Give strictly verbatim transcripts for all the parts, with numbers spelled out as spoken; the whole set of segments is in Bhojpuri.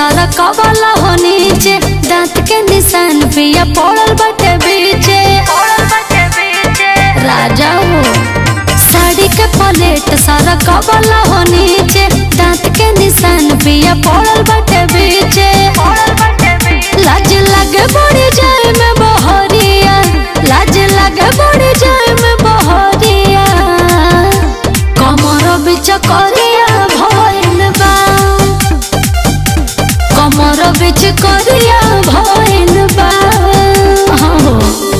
सारा कवाला हो नीचे दांत के निशान पिया पड़ल बटे बीचे राजा हो साड़ी के पलेट सारा कवाला हो नीचे दांत के निशान पिया पड़ल बटे बीचे लाज लगे बड़ी जाए में बहरिया लाज लगे बड़ी जाए में बहरिया कमर बिच करिया भइल बा कमर बिच करिया भइल बा हो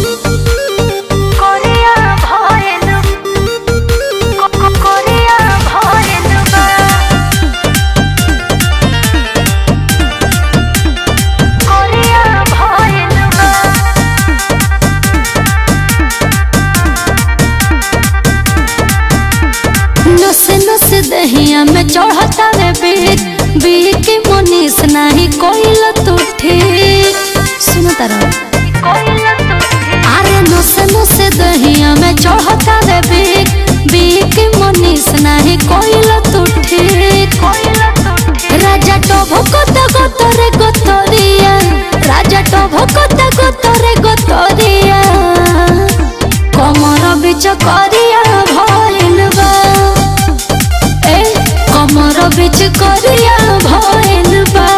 दहिया में चढ़ता रे बीक बीक मुनीस नहीं कोइल तू ठीक सुनो तारा अरे नसे नसे दहिया में चढ़ता रे बीक बीक मुनीस नहीं कोइल तू ठीक राजा टोभो कत गोतरे गोतरिया राजा टोभो कत गोतरे गोतरिया कमर बिच करिया भइल बा कमर बिच करिया भइल बा